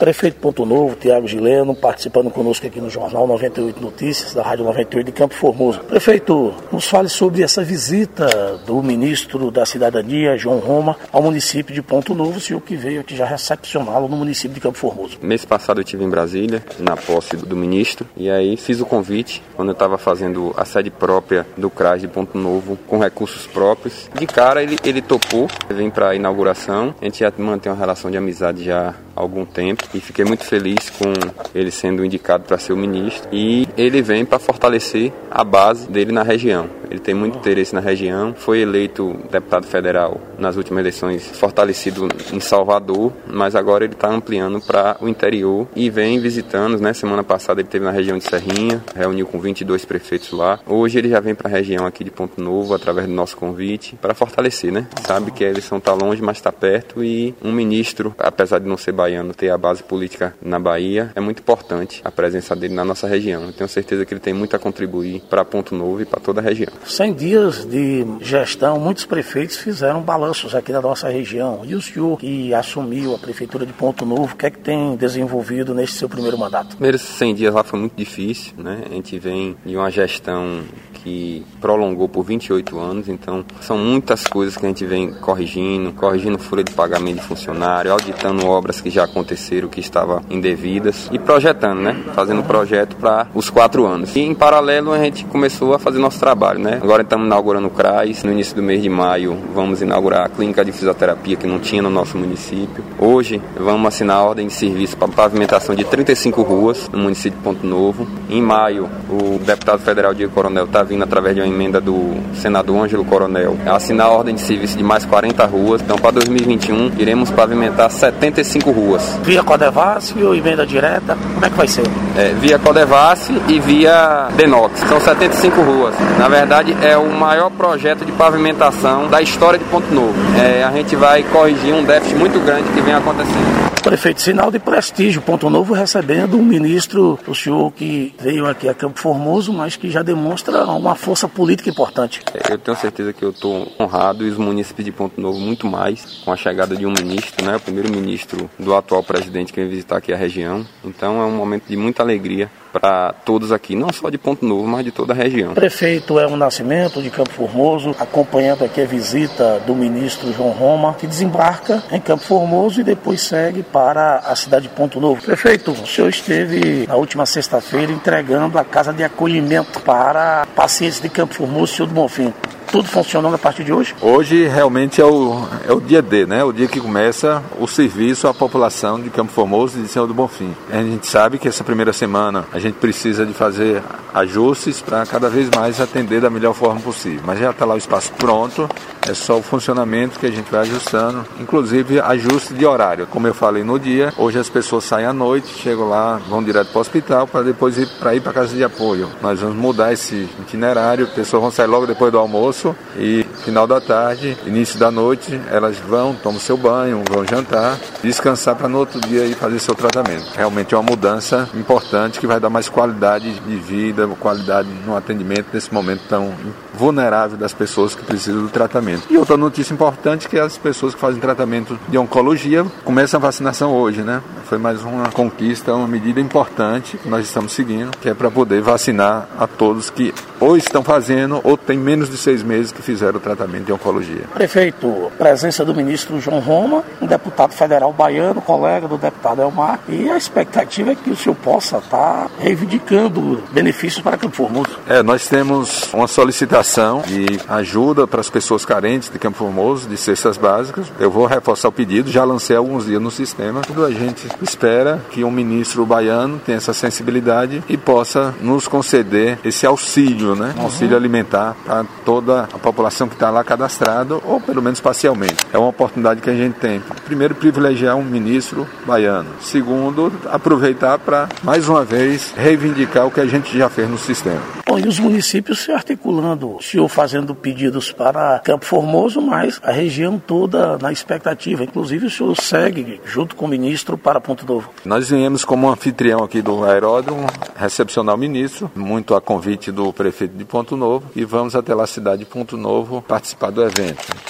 Prefeito Ponto Novo, Tiago Gileno, participando conosco aqui no Jornal 98 Notícias, da Rádio 98 de Campo Formoso. Prefeito, nos fale sobre essa visita do ministro da Cidadania, João Roma, ao município de Ponto Novo, o senhor que veio aqui já recepcioná-lo no município de Campo Formoso. Mês passado eu estive em Brasília, na posse do ministro, e aí fiz o convite, quando eu estava fazendo a sede própria do CRAS de Ponto Novo, com recursos próprios. De cara ele topou, vem para a inauguração, a gente já mantém uma relação de amizade já há algum tempo, e fiquei muito feliz com ele sendo indicado para ser o ministro, e ele vem para fortalecer a base dele na região. Ele tem muito interesse na região, foi eleito deputado federal nas últimas eleições, fortalecido em Salvador, mas agora ele está ampliando para o interior e vem visitando, né? Semana passada ele esteve na região de Serrinha, reuniu com 22 prefeitos lá. Hoje ele já vem para a região aqui de Ponto Novo, através do nosso convite, para fortalecer, né? Sabe que a eleição está longe, mas está perto, e um ministro, apesar de não ser baiano, ter a base política na Bahia, é muito importante a presença dele na nossa região. Eu tenho certeza que ele tem muito a contribuir para Ponto Novo e para toda a região. 100 dias de gestão, muitos prefeitos fizeram balanços aqui na nossa região. E o senhor que assumiu a prefeitura de Ponto Novo, o que é que tem desenvolvido neste seu primeiro mandato? Os primeiros 100 dias lá foi muito difícil, né? A gente vem de uma gestão que prolongou por 28 anos, então são muitas coisas que a gente vem corrigindo folha de pagamento de funcionário, auditando obras que já aconteceram, que estavam indevidas, e projetando, né? Fazendo projeto para os 4 anos. E em paralelo a gente começou a fazer nosso trabalho, né? Agora estamos inaugurando o CRAS, no início do mês de maio vamos inaugurar a clínica de fisioterapia que não tinha no nosso município. Hoje vamos assinar a ordem de serviço para pavimentação de 35 ruas no município de Ponto Novo. Em maio, o deputado federal Diego Coronel está vindo através de uma emenda do senador Ângelo Coronel a assinar a ordem de serviço de mais 40 ruas. Então, para 2021, iremos pavimentar 75 ruas. Via Codevasf ou emenda direta? Como é que vai ser? Via Codevasf e via Denox. São 75 ruas. Na verdade, é o maior projeto de pavimentação da história de Ponto Novo. A gente vai corrigir um déficit muito grande que vem acontecendo. Prefeito, sinal de prestígio, Ponto Novo recebendo um ministro, o senhor que veio aqui a Campo Formoso, mas que já demonstra uma força política importante. Eu tenho certeza que eu estou honrado, e os munícipes de Ponto Novo muito mais, com a chegada de um ministro, né, o primeiro ministro do atual presidente que vem visitar aqui a região. Então é um momento de muita alegria para todos aqui, não só de Ponto Novo, mas de toda a região. Prefeito Elmo Nascimento, de Campo Formoso, acompanhando aqui a visita do ministro João Roma, que desembarca em Campo Formoso e depois segue para a cidade de Ponto Novo. Prefeito, o senhor esteve na última sexta-feira entregando a casa de acolhimento para pacientes de Campo Formoso, senhor do Bonfim. Tudo funcionando a partir de hoje? Hoje realmente é o dia D, né? O dia que começa o serviço à população de Campo Formoso e de Senhor do Bonfim. A gente sabe que essa primeira semana a gente precisa de fazer ajustes para cada vez mais atender da melhor forma possível. Mas já está lá o espaço pronto, é só o funcionamento que a gente vai ajustando, inclusive ajuste de horário. Como eu falei no dia, hoje as pessoas saem à noite, chegam lá, vão direto para o hospital para depois ir para a casa de apoio. Nós vamos mudar esse itinerário, as pessoas vão sair logo depois do almoço, e final da tarde, início da noite, elas vão, tomam seu banho, vão jantar, descansar para no outro dia ir fazer seu tratamento. Realmente é uma mudança importante que vai dar mais qualidade de vida, qualidade no atendimento nesse momento tão vulnerável das pessoas que precisam do tratamento. E outra notícia importante é que as pessoas que fazem tratamento de oncologia começam a vacinação hoje, né? Foi mais uma conquista, uma medida importante que nós estamos seguindo, que é para poder vacinar a todos que ou estão fazendo ou têm menos de 6 meses que fizeram o tratamento de oncologia. Prefeito, presença do ministro João Roma, um deputado federal baiano, colega do deputado Elmar, e a expectativa é que o senhor possa estar reivindicando benefícios para Campo Formoso. Nós temos uma solicitação de ajuda para as pessoas carentes de Campo Formoso, de cestas básicas. Eu vou reforçar o pedido, já lancei há alguns dias no sistema. A gente espera que um ministro baiano tenha essa sensibilidade e possa nos conceder esse auxílio, né? Auxílio alimentar para toda a população que está lá cadastrada, ou pelo menos parcialmente. É uma oportunidade que a gente tem. Primeiro, privilegiar um ministro baiano. Segundo, aproveitar para, mais uma vez, reivindicar o que a gente já fez no sistema. Bom, e os municípios se articulando, o senhor fazendo pedidos para Campo Formoso, mas a região toda na expectativa. Inclusive, o senhor segue, junto com o ministro, para Ponto Novo. Nós viemos como anfitrião aqui do aeródromo, recepcionar o ministro, muito a convite do prefeito de Ponto Novo, e vamos até lá, a cidade de Ponto Novo, participar do evento. Com certeza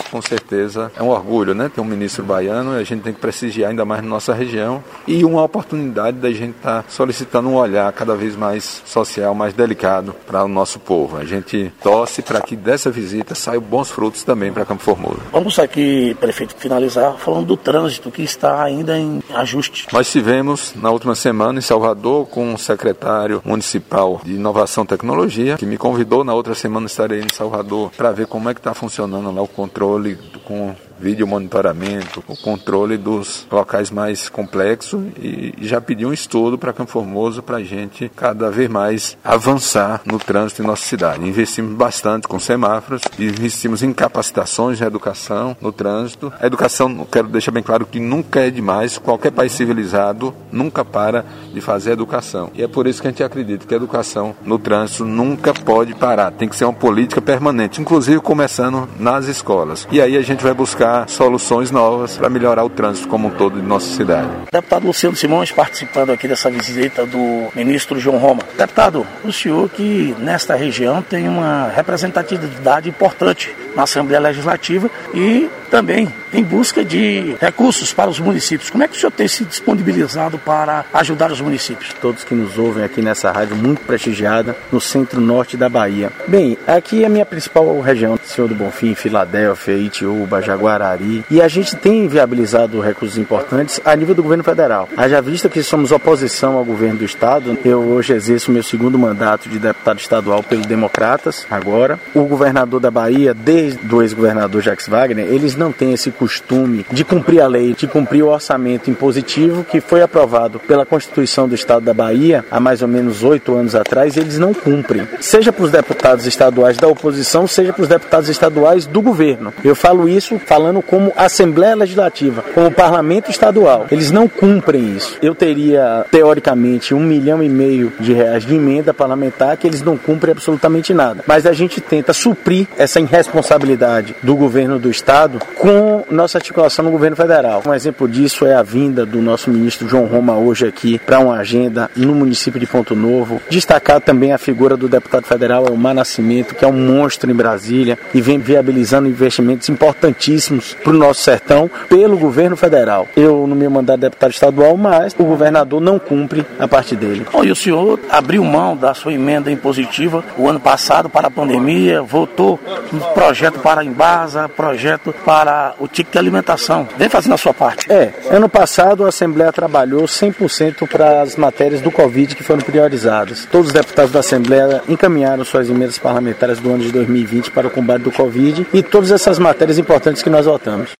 certeza é um orgulho, né? Ter um ministro baiano, e a gente tem que prestigiar ainda mais na nossa região e uma oportunidade da gente estar solicitando um olhar cada vez mais social, mais delicado para o nosso povo. A gente torce para que dessa visita saiam bons frutos também para Campo Formoso. Vamos aqui, prefeito, finalizar falando do trânsito que está ainda em ajuste. Nós estivemos na última semana em Salvador com o secretário municipal de Inovação e Tecnologia, que me convidou. Na outra semana estarei em Salvador para ver como é que está funcionando lá o controle com vídeo monitoramento, o controle dos locais mais complexos e já pedi um estudo para Campo Formoso para a gente cada vez mais avançar no trânsito em nossa cidade. Investimos bastante com semáforos, investimos em capacitações na educação, no trânsito. A educação, quero deixar bem claro que nunca é demais, qualquer país civilizado nunca para de fazer educação. E é por isso que a gente acredita que a educação no trânsito nunca pode parar, tem que ser uma política permanente, inclusive começando nas escolas. E aí a gente vai buscar soluções novas para melhorar o trânsito como um todo de nossa cidade. Deputado Luciano Simões participando aqui dessa visita do ministro João Roma. Deputado, o senhor que nesta região tem uma representatividade importante na Assembleia Legislativa e também em busca de recursos para os municípios. Como é que o senhor tem se disponibilizado para ajudar os municípios? Todos que nos ouvem aqui nessa rádio muito prestigiada no centro-norte da Bahia. Bem, aqui é a minha principal região, Senhor do Bonfim, Filadélfia, Itiúba, Jaguarari, e a gente tem viabilizado recursos importantes a nível do governo federal. Haja vista que somos oposição ao governo do estado, eu hoje exerço meu segundo mandato de deputado estadual pelo Democratas, agora. O governador da Bahia, desde o ex-governador Jacques Wagner, eles não têm esse costume de cumprir a lei, de cumprir o orçamento impositivo que foi aprovado pela Constituição do Estado da Bahia há mais ou menos 8 anos atrás, eles não cumprem. Seja para os deputados estaduais da oposição, seja para os deputados estaduais do governo. Eu falo isso falando como Assembleia Legislativa, como Parlamento Estadual. Eles não cumprem isso. Eu teria, teoricamente, R$1,5 milhão de emenda parlamentar que eles não cumprem absolutamente nada. Mas a gente tenta suprir essa irresponsabilidade do governo do Estado com nossa articulação no governo federal. Um exemplo disso é a vinda do nosso ministro João Roma hoje aqui para uma agenda no município de Ponto Novo. Destacar também a figura do deputado federal Elmar Nascimento, que é um monstro em Brasília e vem viabilizando investimentos importantíssimos para o nosso sertão pelo governo federal. Eu, no meu mandato de deputado estadual, mas o governador não cumpre a parte dele. Bom, e o senhor abriu mão da sua emenda impositiva o ano passado para a pandemia, votou um projeto para a Embasa, projeto para o ticket de alimentação. Vem fazendo a sua parte. Ano passado a Assembleia trabalhou 100% para as matérias do Covid que foram priorizadas. Todos os deputados da Assembleia encaminharam suas emendas parlamentares do ano de 2020 para o combate do Covid e todas essas matérias importantes que nós votamos.